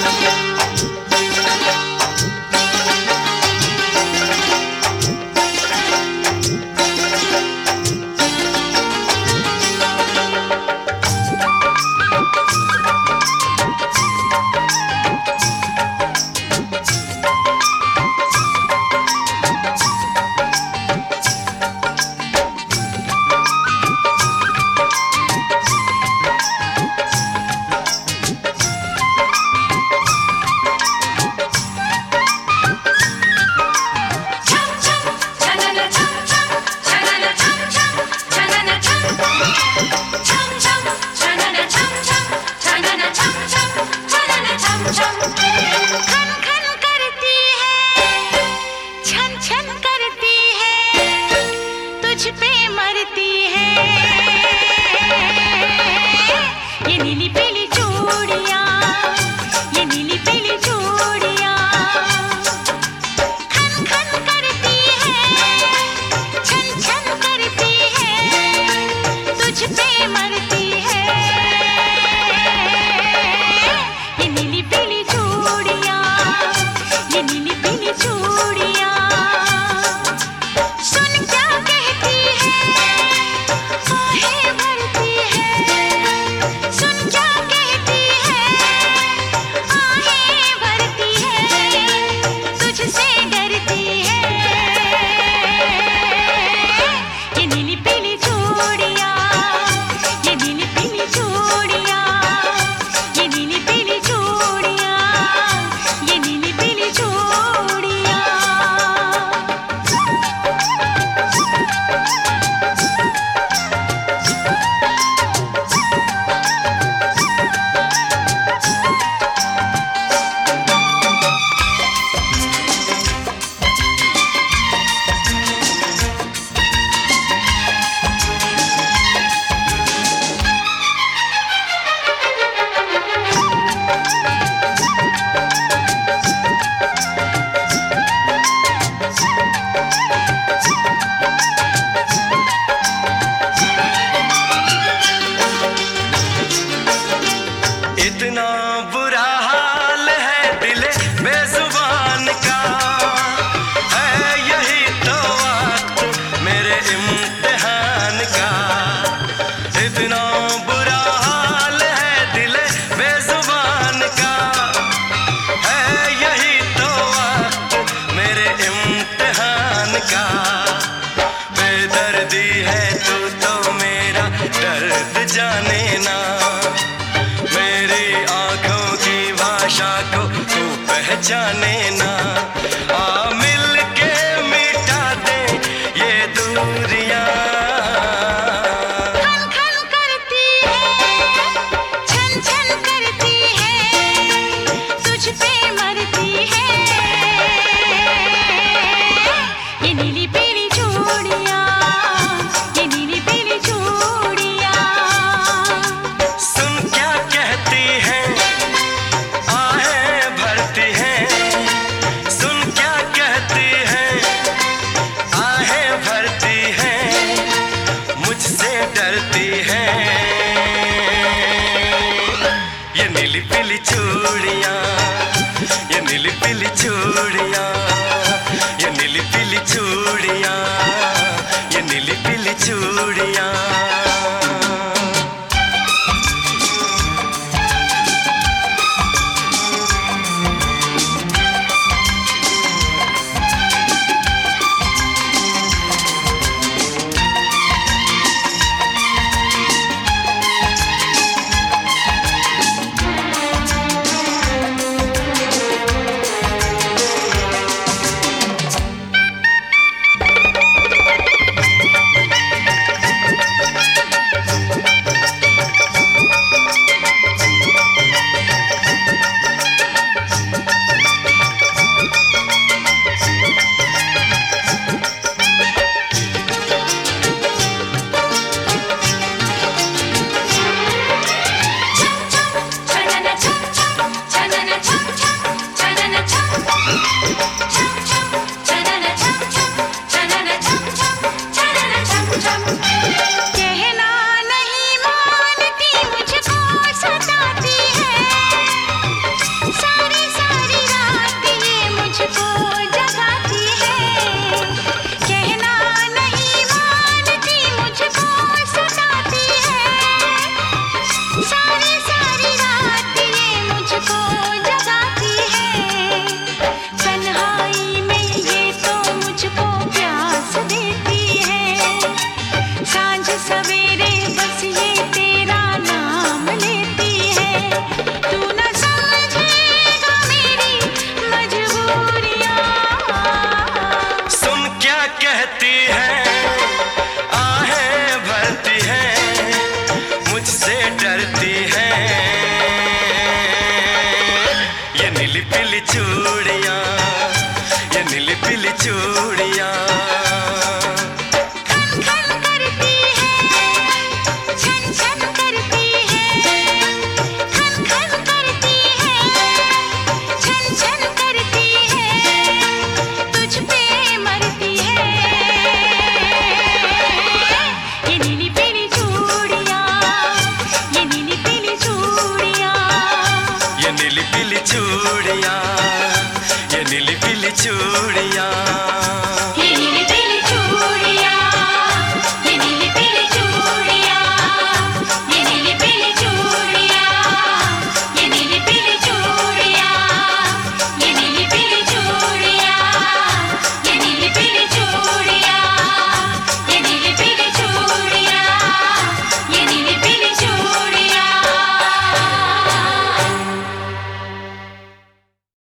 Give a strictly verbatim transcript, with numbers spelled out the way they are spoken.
जाने ना आ मिल के मिटा दे ये दूरियां। खन खन करती है, छन छन करती है, तुझ पे मरती है ये नीली पीली चूड़ियां, ये नीली पीली चूड़ियां। सुन क्या कहती है आहें भरती है, सुन क्या कहती है आहें भरती है, मुझसे डरती है ये नीली पीली चूड़ियां, ये नीली पीली चूड़ियां, ये नीली पीली चूड़ियां, ये नीली पीली चूड़ियां। चूड़ियां, ये नीली पीली चूड़ियां। खन खन करती है, छन छन करती है, खन खन करती है, छन छन करती है, तुझ पे मरती है। ये नीली पीली चूड़ियां, ये नीली पीली चूड़ियां, ये नीली पीली चूड़ियां, ये नीली पीली चूड़ियां।